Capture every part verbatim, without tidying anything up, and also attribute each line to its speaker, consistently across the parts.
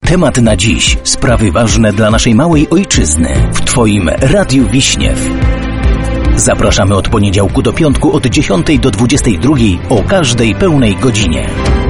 Speaker 1: Temat na dziś. Sprawy ważne dla naszej małej ojczyzny. W Twoim Radiu Wiśniew. Zapraszamy od poniedziałku do piątku od dziesiątej do dwudziestej drugiej o każdej pełnej godzinie.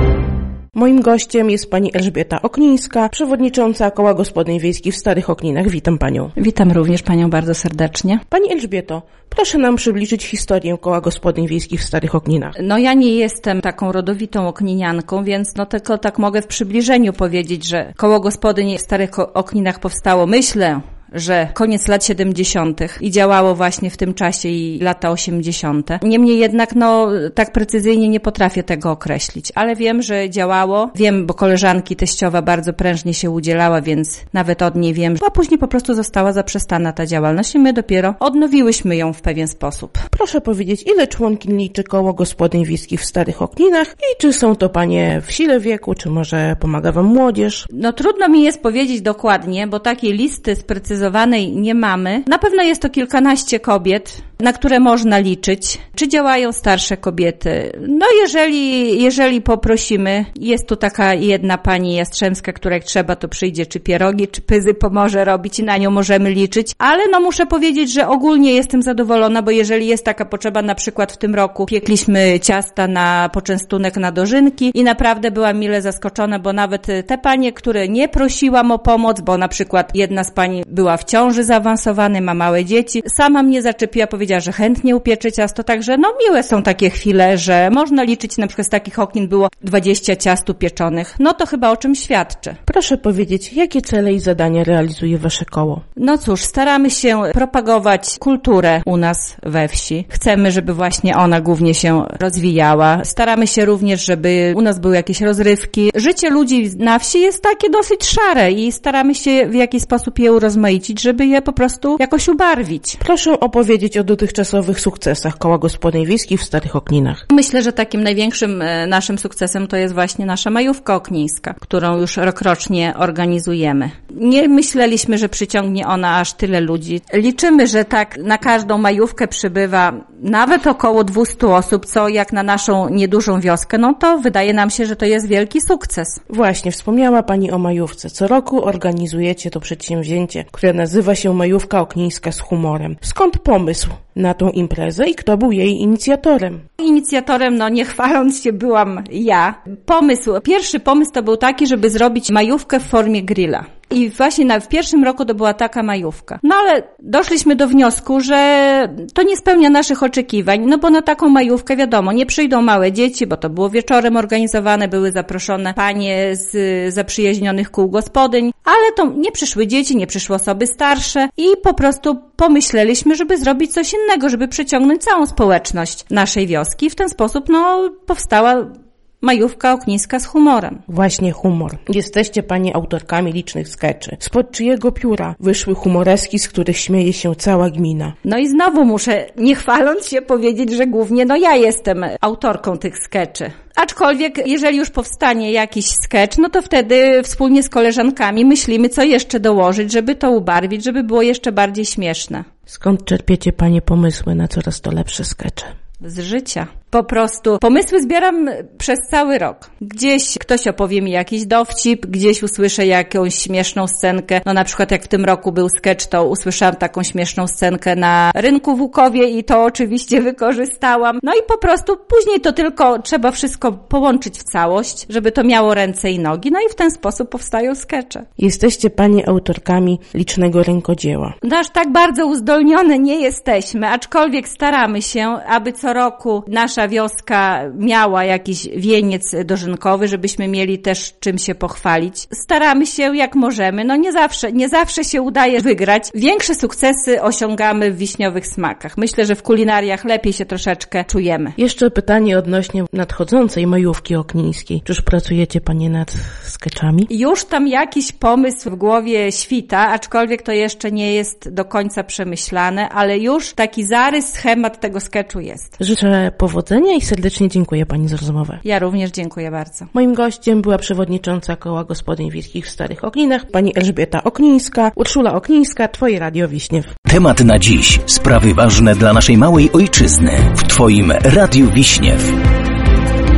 Speaker 2: Moim gościem jest pani Elżbieta Oknińska, przewodnicząca Koła Gospodyń Wiejskich w Starych Okninach. Witam panią.
Speaker 3: Witam również panią bardzo serdecznie.
Speaker 2: Pani Elżbieto, proszę nam przybliżyć historię Koła Gospodyń Wiejskich w Starych Okninach.
Speaker 3: No ja nie jestem taką rodowitą okninianką, więc no tylko tak mogę w przybliżeniu powiedzieć, że Koło Gospodyń w Starych Okninach powstało, myślę, że koniec lat siedemdziesiątych i działało właśnie w tym czasie i lata osiemdziesiąte. Niemniej jednak, no, tak precyzyjnie nie potrafię tego określić, ale wiem, że działało. Wiem, bo koleżanki teściowa bardzo prężnie się udzielała, więc nawet od niej wiem, a później po prostu została zaprzestana ta działalność i my dopiero odnowiłyśmy ją w pewien sposób.
Speaker 2: Proszę powiedzieć, ile członkiń liczy Koło Gospodyń Wiejskich w Starych Okninach i czy są to panie w sile wieku, czy może pomaga wam młodzież?
Speaker 3: No trudno mi jest powiedzieć dokładnie, bo takiej listy sprecyzowanej nie mamy. Na pewno jest to kilkanaście kobiet, na które można liczyć. Czy działają starsze kobiety? No jeżeli, jeżeli poprosimy, jest tu taka jedna pani Jastrzębska, która jak trzeba to przyjdzie, czy pierogi, czy pyzy pomoże robić i na nią możemy liczyć. Ale no muszę powiedzieć, że ogólnie jestem zadowolona, bo jeżeli jest taka potrzeba, na przykład w tym roku piekliśmy ciasta na poczęstunek na dożynki i naprawdę byłam mile zaskoczona, bo nawet te panie, które nie prosiłam o pomoc, bo na przykład jedna z pani była w ciąży zaawansowanej, ma małe dzieci, sama mnie zaczepiła, powiedziała, że chętnie upiecze ciasto, także no miłe są takie chwile, że można liczyć, na przykład z takich oknin było dwadzieścia ciast upieczonych, no to chyba o czym świadczy.
Speaker 2: Proszę powiedzieć, jakie cele i zadania realizuje wasze koło?
Speaker 3: No cóż, staramy się propagować kulturę u nas we wsi. Chcemy, żeby właśnie ona głównie się rozwijała. Staramy się również, żeby u nas były jakieś rozrywki. Życie ludzi na wsi jest takie dosyć szare i staramy się w jakiś sposób je urozmaicić, żeby je po prostu jakoś ubarwić.
Speaker 2: Proszę opowiedzieć o dotychczasowych sukcesach Koła Gospodyń Wiejskich w Starych Okninach.
Speaker 3: Myślę, że takim największym naszym sukcesem to jest właśnie nasza majówka oknińska, którą już rokrocznie organizujemy. Nie myśleliśmy, że przyciągnie ona aż tyle ludzi. Liczymy, że tak na każdą majówkę przybywa nawet około dwieście osób, co jak na naszą niedużą wioskę, no to wydaje nam się, że to jest wielki sukces.
Speaker 2: Właśnie, wspomniała pani o majówce. Co roku organizujecie to przedsięwzięcie, które nazywa się Majówka Oknińska z humorem. Skąd pomysł na tą imprezę i kto był jej inicjatorem?
Speaker 3: Inicjatorem, no nie chwaląc się, byłam ja. Pomysł, pierwszy pomysł to był taki, żeby zrobić majówkę w formie grilla. I właśnie na, w pierwszym roku to była taka majówka. No ale doszliśmy do wniosku, że to nie spełnia naszych oczekiwań, no bo na taką majówkę wiadomo, nie przyjdą małe dzieci, bo to było wieczorem organizowane, były zaproszone panie z zaprzyjaźnionych kół gospodyń, ale to nie przyszły dzieci, nie przyszły osoby starsze i po prostu pomyśleliśmy, żeby zrobić coś innego, żeby przyciągnąć całą społeczność naszej wioski. I w ten sposób, no, powstała Majówka Oknińska z humorem.
Speaker 2: Właśnie humor. Jesteście panie autorkami licznych skeczy. Spod czyjego pióra wyszły humoreski, z których śmieje się cała gmina?
Speaker 3: No i znowu muszę, nie chwaląc się, powiedzieć, że głównie no ja jestem autorką tych skeczy. Aczkolwiek, jeżeli już powstanie jakiś skecz, no to wtedy wspólnie z koleżankami myślimy, co jeszcze dołożyć, żeby to ubarwić, żeby było jeszcze bardziej śmieszne.
Speaker 2: Skąd czerpiecie panie pomysły na coraz to lepsze skecze?
Speaker 3: Z życia. Po prostu pomysły zbieram przez cały rok. Gdzieś ktoś opowie mi jakiś dowcip, gdzieś usłyszę jakąś śmieszną scenkę. No na przykład jak w tym roku był skecz, to usłyszałam taką śmieszną scenkę na rynku w Łukowie i to oczywiście wykorzystałam. No i po prostu później to tylko trzeba wszystko połączyć w całość, żeby to miało ręce i nogi. No i w ten sposób powstają skecze.
Speaker 2: Jesteście panie autorkami licznego rękodzieła.
Speaker 3: No aż tak bardzo uzdolnione nie jesteśmy, aczkolwiek staramy się, aby co roku nasza wioska miała jakiś wieniec dożynkowy, żebyśmy mieli też czym się pochwalić. Staramy się jak możemy, no nie zawsze, nie zawsze się udaje wygrać. Większe sukcesy osiągamy w wiśniowych smakach. Myślę, że w kulinariach lepiej się troszeczkę czujemy.
Speaker 2: Jeszcze pytanie odnośnie nadchodzącej majówki oknińskiej. Czyż pracujecie panie nad skeczami?
Speaker 3: Już tam jakiś pomysł w głowie świta, aczkolwiek to jeszcze nie jest do końca przemyślane, ale już taki zarys, schemat tego skeczu jest.
Speaker 2: Życzę powodzenia i serdecznie dziękuję pani za rozmowę.
Speaker 3: Ja również dziękuję bardzo.
Speaker 2: Moim gościem była przewodnicząca Koła Gospodyń Wiejskich w Starych Okninach, pani Elżbieta Oknińska. Urszula Oknińska, Twoje Radio Wiśniew.
Speaker 1: Temat na dziś. Sprawy ważne dla naszej małej ojczyzny. W Twoim Radiu Wiśniew.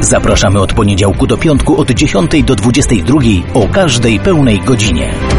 Speaker 1: Zapraszamy od poniedziałku do piątku od dziesiątej do dwudziestej drugiej o każdej pełnej godzinie.